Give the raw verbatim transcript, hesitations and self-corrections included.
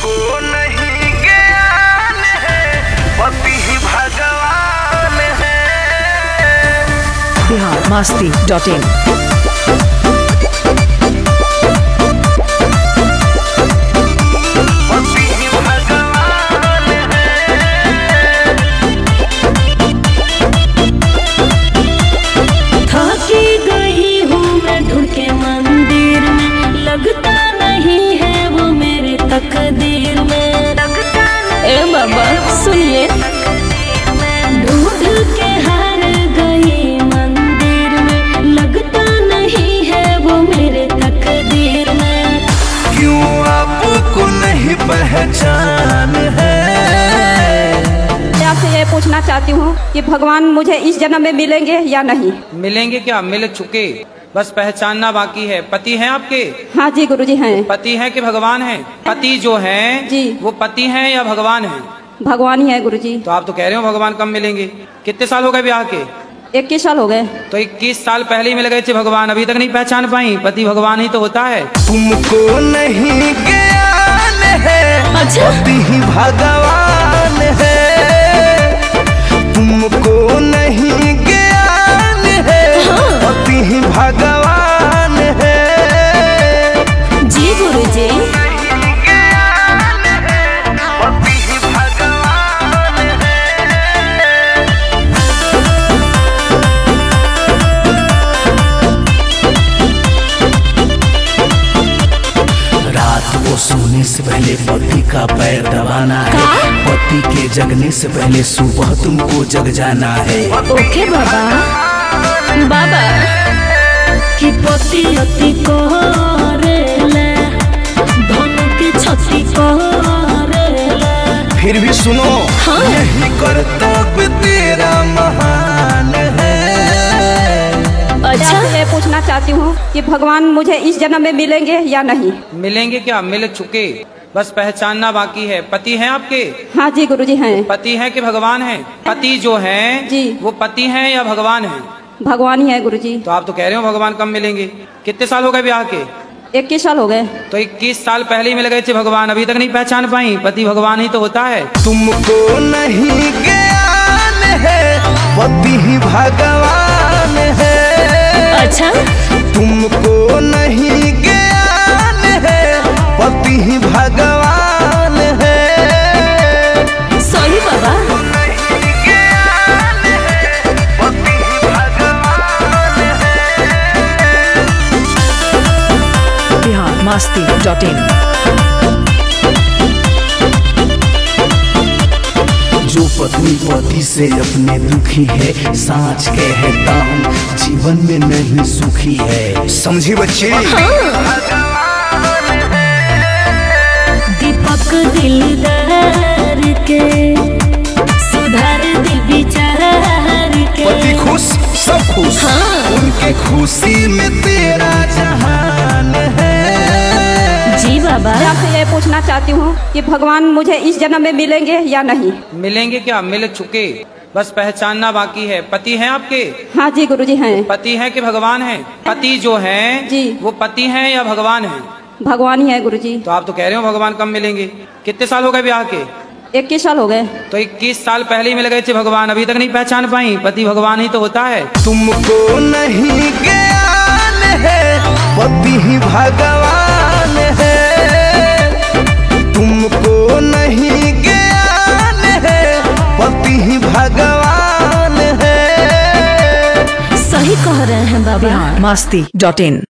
तुमको नहीं ज्ञान है, पति ही भगवान है। Bihar Masti dot in. लगता नहीं है वो मेरे तकदीर में, लगता ए बाबा सुनिए, ढूंढ के हार गई मंदिर में, लगता नहीं है वो मेरे तकदीर में। क्यों आपको नहीं पहचान है? आपसे ये पूछना चाहती हूँ कि भगवान मुझे इस जन्म में मिलेंगे या नहीं? मिलेंगे क्या, मिल चुके, बस पहचानना बाकी है। पति हैं आपके? हाँ जी गुरुजी हैं। पति हैं कि भगवान हैं? पति जो हैं जी वो पति हैं या भगवान हैं? भगवान ही है गुरुजी। तो आप तो कह रहे हो भगवान कब मिलेंगे। कितने साल हो गए ब्याह के? इक्कीस साल हो गए। तो इक्कीस साल पहले ही मिल गए थे भगवान, अभी तक नहीं पहचान पाई? पति भगवान ही तो होता है। तुमको नहीं ज्ञान है, अच्छा? पति ही भगवान है। तुमको नहीं ज्ञान है, पति ही भगवान है। जी गुरुजी। पति ही भगवान है। रात को सोने से पहले पति का पैर दबाना है, पति के जगने से पहले सुबह तुमको जग जाना है। ओके बाबा। बाबा कि पति अति करेले, धन की क्षति करेले। फिर भी सुनो, हाँ? यही कर्तव्य तेरा महान है। अच्छा, आपसे ये पूछना चाहती हूँ कि भगवान मुझे इस जन्म में मिलेंगे या नहीं? मिलेंगे क्या, मिल चुके, बस पहचानना बाकी है। पति हैं आपके? हाँ जी गुरुजी हैं। पति हैं कि भगवान हैं? पति जो हैं जी वो पति हैं या भगवान हैं? भगवान ही है गुरुजी। तो आप तो कह रहे हो भगवान कब मिलेंगे। कितने साल हो गए ब्याह के? इक्कीस साल हो गए। तो इक्कीस साल पहले ही मिल गए थे भगवान, अभी तक नहीं पहचान पाई? पति भगवान ही तो होता है। तुमको नहीं ज्ञान है, पति ही भगवान है। अच्छा? तुमको नहीं ज्ञान है, पति ही भगवान है। सही बाबा। Bihar Masti dot in. जो पत्नी पति से अपने दुखी है, साँच कहता हूँ जीवन में नहीं सुखी है। समझी बच्चे? दीपक दिलदार के सुधार दिल विचार के, पति खुश सब खुश, हाँ? उनके खुशी में तेरा जहान है। जी बाबा। आपसे ये पूछना चाहती हूँ कि भगवान मुझे इस जन्म में मिलेंगे या नहीं? मिलेंगे क्या, मिल चुके, बस पहचानना बाकी है। पति हैं आपके? हाँ जी गुरुजी हैं। पति हैं कि भगवान हैं? पति जो हैं जी वो पति हैं या भगवान हैं? भगवान ही है गुरुजी। तो आप तो कह रहे हो भगवान कब मिलेंगे। कितने साल हो गए ब्याह के? इक्कीस साल हो गए। तो इक्कीस साल पहले ही मिल गए थे भगवान, अभी तक नहीं पहचान पाई? पति भगवान ही तो होता है। तुमको नहीं ज्ञान है, पति ही भगवान है। तुमको नहीं ज्ञान है, पति ही भगवान है। सही कह रहे हैं बाबा। बिहार मस्ती डॉट इन।